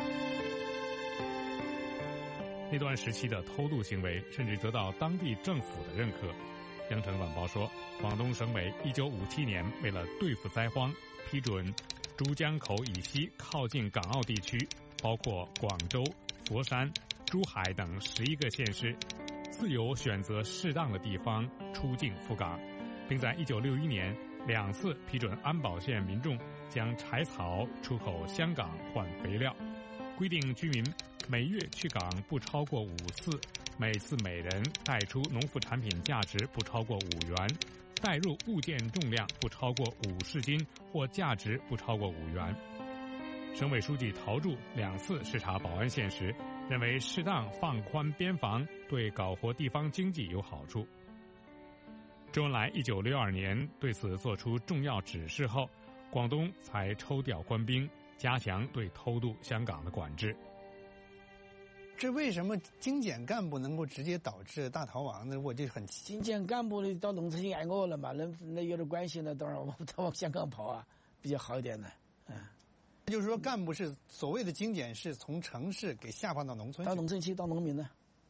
那段时期的偷渡行为甚至得到当地政府的认可。羊城晚报说，广东省委一九五七年为了对付灾荒，批准珠江口以西靠近港澳地区，包括广州、佛山、珠海等十一个县市，自由选择适当的地方出境赴港，并在一九六一年两次批准安保县民众将柴草出口香港换肥料，规定居民每月去港不超过五次，每次每人带出农副产品价值不超过五元，带入物件重量不超过五市斤或价值不超过五元。省委书记陶铸两次视察宝安县时，认为适当放宽边防对搞活地方经济有好处。周恩来一九六二年对此作出重要指示后，广东才抽调官兵，加强对偷渡香港的管制。 这为什么精简干部能够直接导致大逃亡呢？我就很精简干部的到农村去挨饿了嘛，那那有点关系呢，当然我们他往香港跑啊，比较好一点的。嗯， 就是说干部是所谓的精简，是从城市给下放到农村去， 到农村去，到农民呢。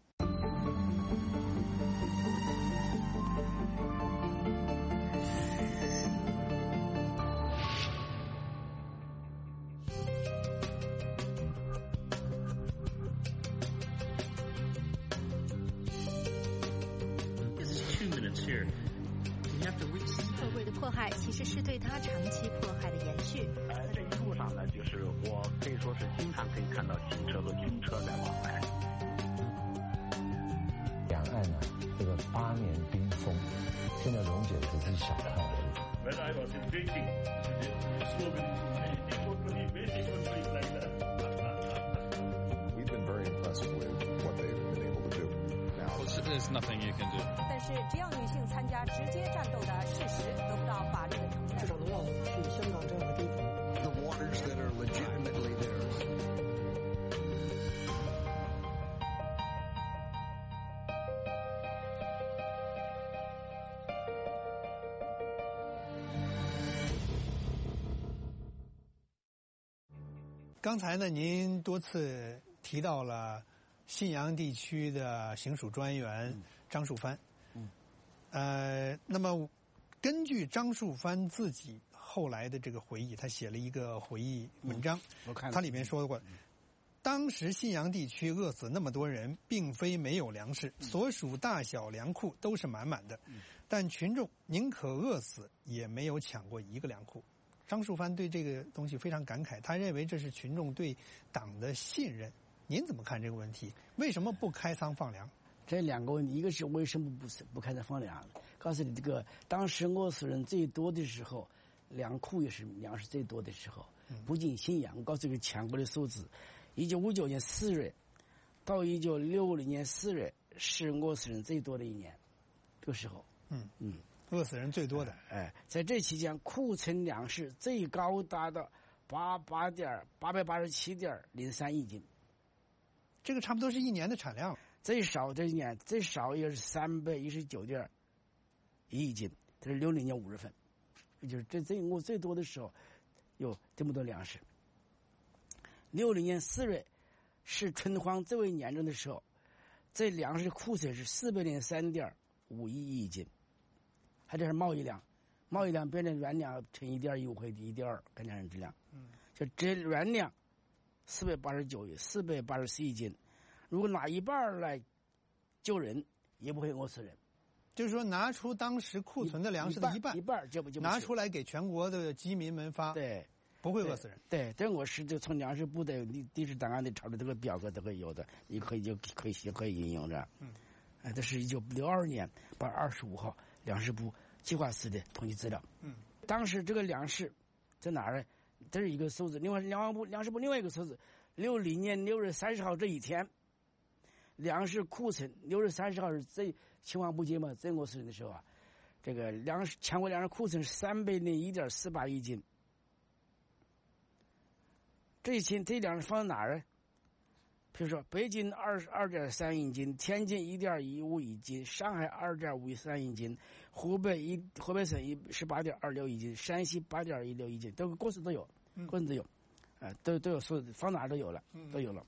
社会的迫害其实是对他长期迫害的延续。 呃，这一路上呢，就是我可以说是经常可以看到汽车和军车在往来。 两岸呢，这个八年冰封，现在溶解的只是小看而已。 When I was in Beijing, we've been very impressed with what they've been able to do. Now, there's nothing you can do. 但是，只要女性参加直接战斗的事实得不到法律的承认， 至少能让去香港这样的地方。 The waters that are legitimately theirs. 刚才呢，您多次提到了信阳地区的行署专员张树藩。嗯，呃，那么根据张树藩自己后来的这个回忆，他写了一个回忆文章， 嗯、我看他里面说过，当时信阳地区饿死那么多人，并非没有粮食，所属大小粮库都是满满的，但群众宁可饿死，也没有抢过一个粮库。张树藩对这个东西非常感慨，他认为这是群众对党的信任。您怎么看这个问题？为什么不开仓放粮？ 这两个问题，一个是为什么不不开仓放粮？告诉你，这个当时饿死人最多的时候，粮库也是粮食最多的时候。不仅信阳，告诉你全国的数字，一九五九年四月到一九六零年四月是饿死人最多的一年，这个时候。 嗯嗯。饿死人最多的， 哎，在这期间，库存粮食最高达到八八点八百八十七点零三亿斤， 这个差不多是一年的产量。 最少这一年最少也是三百一十九点一亿斤，这是六零年五月份，也就是这最我最多的时候有这么多粮食。六零年四月是春荒最为严重的时候，这粮食库存是四百零三点五亿亿斤，还这是贸易量，贸易量变成原粮乘一点一五或一点二，看产质量，嗯，就这原粮四百八十九亿，四百八十四亿斤。如果拿一半来救人，也不会饿死人。 就是说，拿出当时库存的粮食的一半， 一半就不就拿出来给全国的饥民们发， 对， 不会饿死人。 对，这我是就从粮食部的历历史档案里抄的这个表格都会有的，你可以就可以也可以引用着。嗯，哎，这是一九六二年八月二十五号粮食部计划司的统计资料。嗯，当时这个粮食在哪儿呢？这是一个数字，另外粮食部粮食部另外一个数字，六零年六月三十号这一天。粮食库存六月三十号是最情况不济嘛，最饿死人的时候啊，这个粮食全国粮食库存是三百零一点四八亿斤。这一斤这粮食放在哪儿呢？比如说北京二十二点三亿斤，天津一点一五亿斤，上海二点五三亿斤，湖北一湖北省一十八点二六亿斤，山西八点一六亿斤，都各省都有，各省都有，啊、呃，都都有数字，放哪儿都有了，都有了。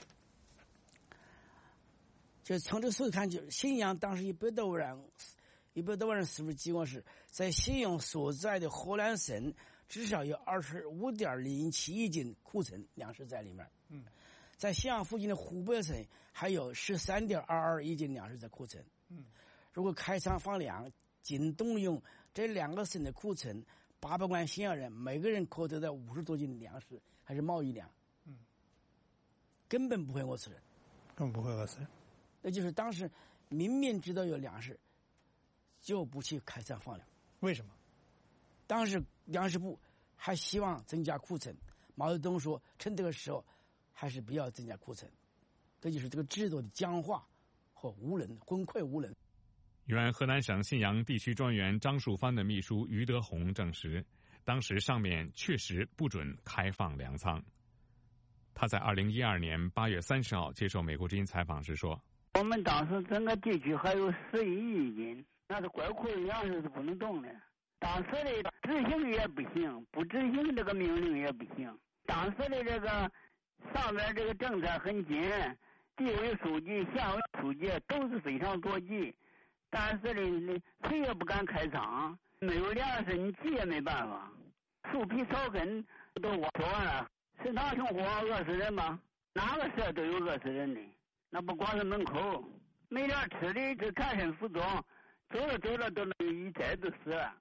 就从这数字看，就信阳当时一百多万人，一百多万人死亡饥饿是在信阳所在的河南省，至少有二十五点零七亿斤库存粮食在里面。嗯，在信阳附近的湖北省还有十三点二二亿斤粮食在库存。嗯，如果开仓放粮，仅动用这两个省的库存，八百万信阳人每个人可得到五十多斤粮食，还是贸易粮。嗯，根本不会饿死人， 根本不会饿死人。 那就是当时明明知道有粮食，就不去开仓放粮。 为什么？ 当时粮食部还希望增加库存，毛泽东说趁这个时候还是不要增加库存。这就是这个制度的僵化和无能、昏聩无能。 原河南省信阳地区专员张树藩的秘书于德宏证实，当时上面确实不准开放粮仓。他在二零一二年八月三十号接受美国之音采访时说， 我们当时整个地区还有十一亿斤，那是国库的粮食是不能动的。当时的执行也不行，不执行这个命令也不行。当时的这个上面这个政策很紧，地委书记、县委书记都是非常着急，但是呢，谁也不敢开仓，没有粮食你急也没办法，树皮草根都挖说完了，食堂生活饿死人吗？哪个社都有饿死人的。那不光是门口，没点吃的，这全身服装，走着走着都能一摘就死了。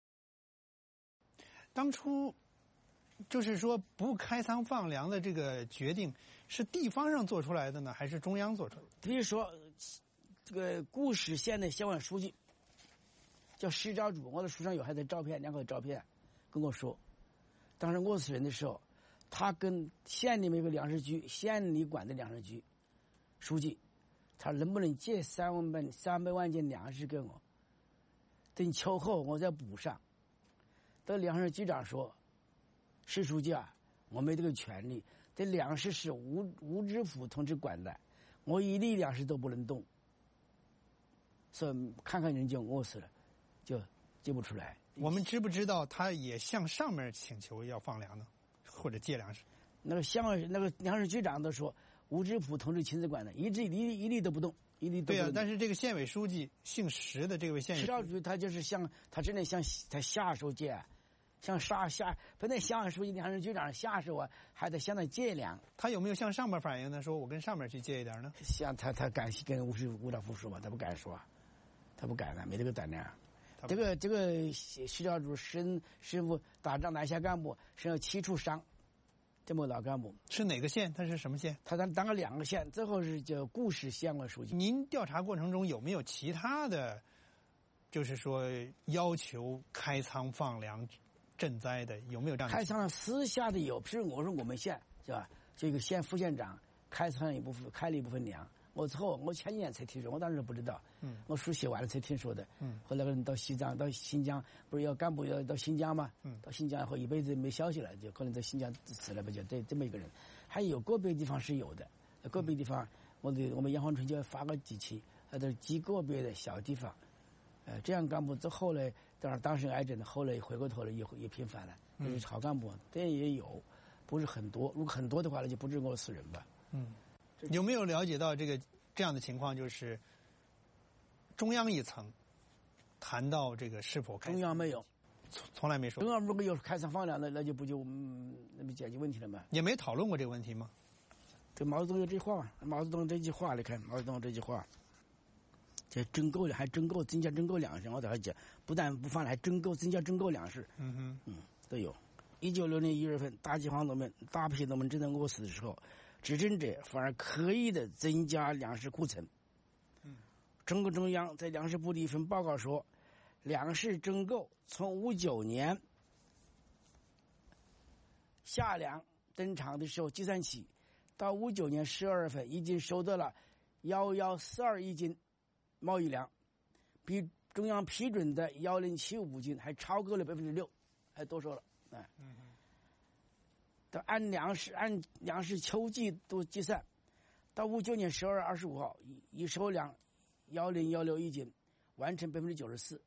当初就是说不开仓放粮的这个决定，是地方上做出来的呢，还是中央做出来的？ 比如说，这个固始县的县委书记叫石昭主，我的书上有还在照片，两个照片，跟我说，当时饿死人的时候，他跟县里面有个粮食局，县里管的粮食局。书记，他能不能借三万本三百万斤粮食给我？等秋后我再补上。这粮食局长说：“石书记啊，我没这个权利，这粮食是吴吴知府同志管的，我一粒粮食都不能动。所以看看人就饿死了，就借不出来。” 我们知不知道他也向上面请求要放粮呢，或者借粮食？ 那个乡那个粮食局长都说。吴知府同志亲自管的，一直一粒一粒都不动，一粒都不动。 对啊，但是这个县委书记姓石的这位县委， 石昭主他就是向他真的向他下属借，向上下本来乡委书记、粮食局长下属啊，还得向他借粮。 他有没有向上面反映呢？说我跟上面去借一点呢？ 向他他敢跟吴师吴大夫说吗？他不敢说，他不敢了，没这个胆量。这个这个石昭主师师傅打仗拿下干部，身上七处伤。这么老干部是哪个县？他是什么县？ 他当当了两个县，最后是叫固始县委书记。 您调查过程中有没有其他的，就是说要求开仓放粮赈灾的？有没有这样的？ 开仓私下的有，比如我说我们县是吧？这个县副县长开仓一部分，开了一部分粮， 我错，我前年才听说，我当时不知道。 嗯， 我书写完了才听说的。 嗯， 后来个人到西藏、到新疆，不是要干部要到新疆吗？ 嗯， 到新疆以后一辈子没消息了，就可能在新疆死了吧，就这这么一个人。还有个别地方是有的，个别地方，我的我们杨黄春就要发个几期，那都是极个别的小地方。呃，这样干部之后呢，当然当时癌症的，后来回过头来也也频繁了，这是好干部，这也有，不是很多。如果很多的话，那就不止我死人吧。 嗯，有没有了解到这个这样的情况？就是中央一层谈到这个是否开， 中央没有， 从从来没说。 中央如果有开仓放粮的，那就不就嗯那不解决问题了吗？ 也没讨论过这个问题吗？ 对，毛泽东有这话，毛泽东这句话，你看毛泽东这句话，这征购还征购增加征购粮食，我才讲，不但不放了，还征购增加征购粮食。 嗯哼， 嗯，都有。一九六年一月份，大饥荒农民大批农民正在饿死的时候，执政者反而刻意的增加粮食库存。 嗯， 中共中央在粮食部的一份报告说，粮食征购从五九年夏粮登场的时候计算起，到五九年十二月份已经收到了幺幺四二亿斤贸易粮，比中央批准的幺零七五斤还超过了百分之六，还多说了。哎， 嗯， 到按粮食按粮食秋季都计算，到五九年十二月二十五号，已收粮幺零幺六亿斤，完成百分之九十四。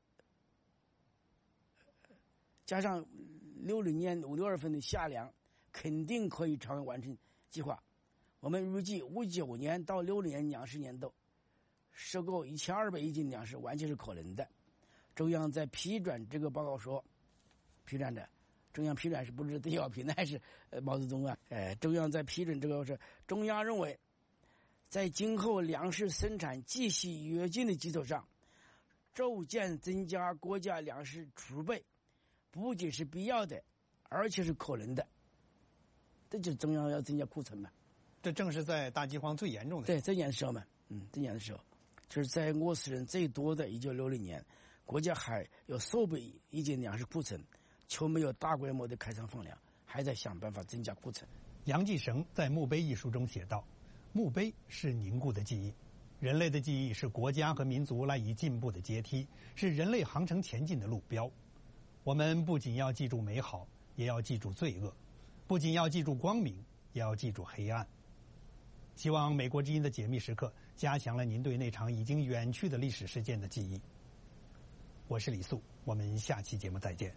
加上六零年五六月份的夏粮，肯定可以超额完成计划。我们预计五九年到六零年粮食年度，收购一千二百亿斤粮食完全是可能的。中央在批准这个报告说，批准的。中央批准是不是邓小平还是呃毛泽东啊？呃，中央在批准这个是中央认为，在今后粮食生产继续跃进的基础上，逐渐增加国家粮食储备，不仅是必要的，而且是可能的。这就是中央要增加库存嘛。 这正是在大饥荒最严重的对最严的时候嘛，嗯，最严的时候，就是在饿死人最多的一九六零年，国家还有数百亿斤粮食库存。却没有大规模的开仓放粮，还在想办法增加库存。 杨继绳在《墓碑》一书中写道：“墓碑是凝固的记忆，人类的记忆是国家和民族赖以进步的阶梯，是人类航程前进的路标。我们不仅要记住美好，也要记住罪恶；不仅要记住光明，也要记住黑暗。”希望美国之音的解密时刻加强了您对那场已经远去的历史事件的记忆。我是李素，我们下期节目再见。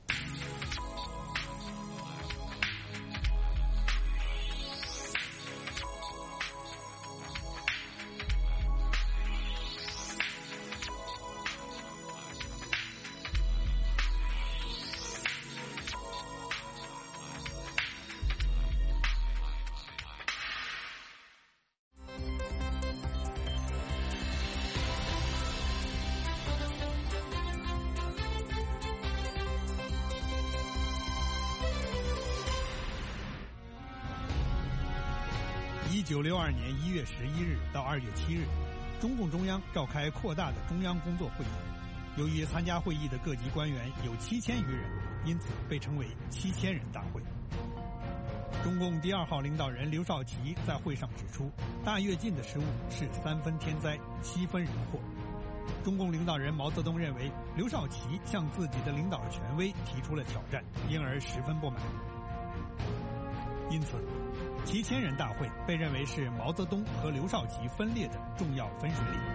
一九六二年一月十一日到二月七日，中共中央召开扩大的中央工作会议。由于参加会议的各级官员有七千余人，因此被称为七千人大会。中共第二号领导人刘少奇在会上指出，大跃进的失误是三分天灾，七分人祸。中共领导人毛泽东认为刘少奇向自己的领导权威提出了挑战，因而十分不满。因此七千人大会被认为是毛泽东和刘少奇分裂的重要分水岭。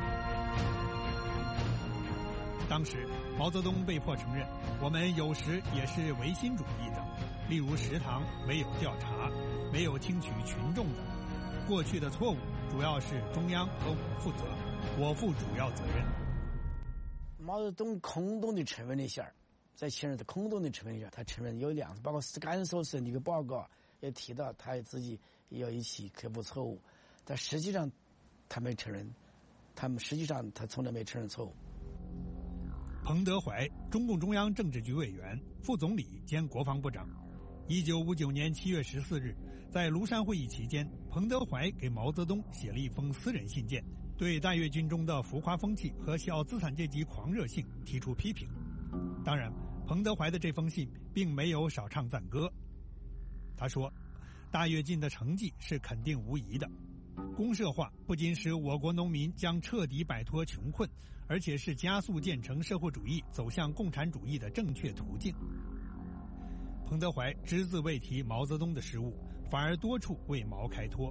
当时毛泽东被迫承认，我们有时也是唯心主义的，例如食堂没有调查，没有听取群众的，过去的错误主要是中央和我负责，我负主要责任。 毛泽东空洞的承认了一下，在前日的空洞的承认一下，他承认有两次，包括甘肃省的一个报告也提到他自己要一起克服错误，但实际上他没承认，他们实际上他从来没承认错误。 彭德怀，中共中央政治局委员、副总理兼国防部长。一九五九年七月十四日，在庐山会议期间，彭德怀给毛泽东写了一封私人信件，对大跃进中的浮夸风气和小资产阶级狂热性提出批评。当然，彭德怀的这封信并没有少唱赞歌。他说，大跃进的成绩是肯定无疑的， 公社化不仅使我国农民将彻底摆脱穷困，而且是加速建成社会主义走向共产主义的正确途径。彭德怀只字未提毛泽东的失误，反而多处为毛开脱。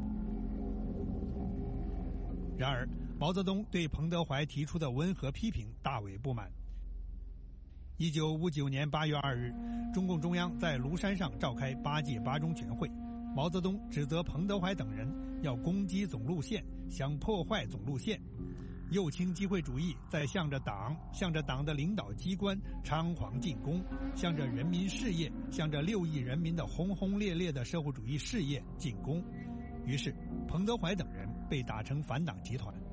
然而，毛泽东对彭德怀提出的温和批评大为不满。一九五九年八月二日，中共中央在庐山上召开八届八中全会，毛泽东指责彭德怀等人要攻击总路线，想破坏总路线。右倾机会主义在向着党、向着党的领导机关猖狂进攻，向着人民事业、向着六亿人民的轰轰烈烈的社会主义事业进攻。于是，彭德怀等人被打成反党集团。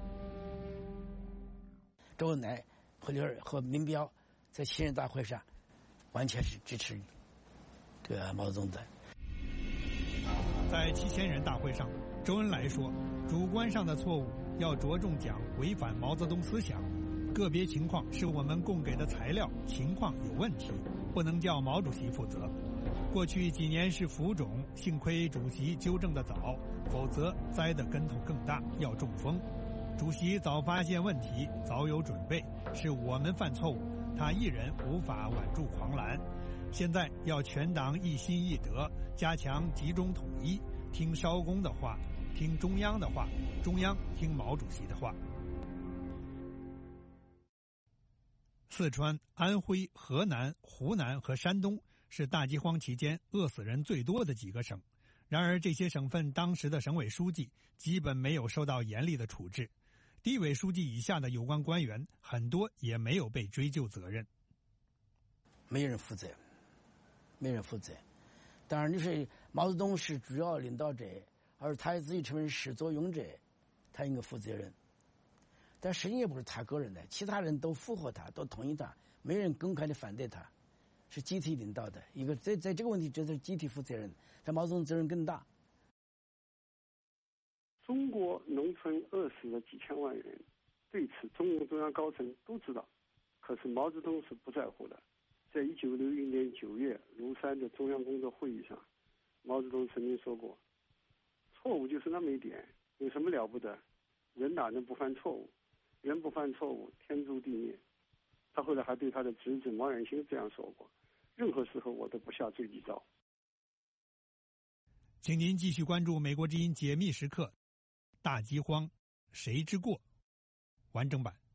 周恩来和刘尔和林彪在七人大会上完全是支持这个毛泽东的。 在七千人大会上，周恩来说，主观上的错误要着重讲违反毛泽东思想，个别情况是我们供给的材料情况有问题，不能叫毛主席负责。过去几年是浮肿，幸亏主席纠正得早，否则栽的跟头更大，要中风。主席早发现问题，早有准备，是我们犯错误，他一人无法挽住狂澜。现在要全党一心一德，加强集中统一，听烧公的话，听中央的话，中央听毛主席的话。四川、安徽、河南、湖南和山东是大饥荒期间饿死人最多的几个省，然而这些省份当时的省委书记基本没有受到严厉的处置，地委书记以下的有关官员很多也没有被追究责任。 没人负责，没人负责。当然，就是毛泽东是主要领导者，而他自己成为始作俑者，他应该负责任。但实际也不是他个人的，其他人都附和他，都同意他，没人公开的反对他，是集体领导的一个。在在这个问题，这是集体负责任，但毛泽东责任更大。 中国农村饿死了几千万人，对此中共中央高层都知道，可是毛泽东是不在乎的。在一九六一年九月庐山的中央工作会议上，毛泽东曾经说过，错误就是那么一点，有什么了不得？人哪能不犯错误？人不犯错误，天诛地灭。他后来还对他的侄子毛远新这样说过，任何时候我都不下追击招。 请您继续关注美国之音解密时刻，大饥荒谁之过？完整版。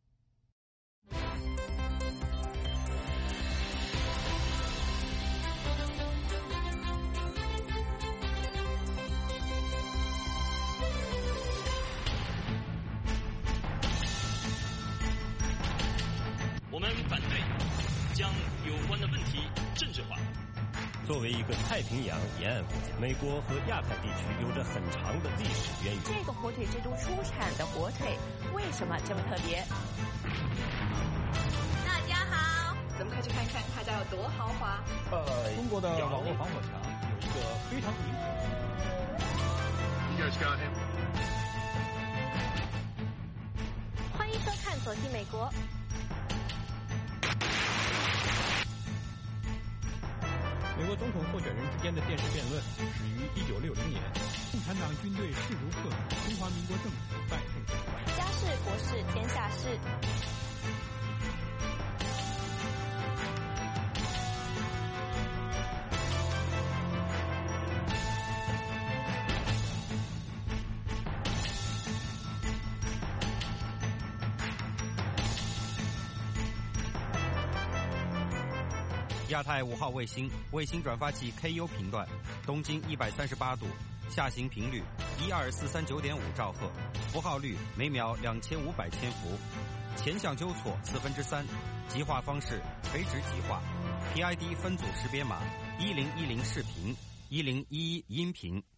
我们反对将有关的问题政治化。作为一个太平洋沿岸国家，美国和亚太地区有着很长的历史渊源。 这个火腿之都出产的火腿为什么这么特别？ 大家好，咱们快去看看他家有多豪华。 呃，中国的网络防火墙有一个非常灵活。 You guys got him? 欢迎收看《走进美国》。 美国总统候选人之间的电视辩论始于一九六零年。 共产党军队势如破竹，中华民国政府败退为关。 家事国事天下事。 亚太五号卫星卫星转发器 K U 频段，东经一百三十八度，下行频率一二四三九点五兆赫，符号率每秒两千五百千伏，前向纠错四分之三，极化方式垂直极化 ，P I D 分组识别码一零一零视频，一零一一音频。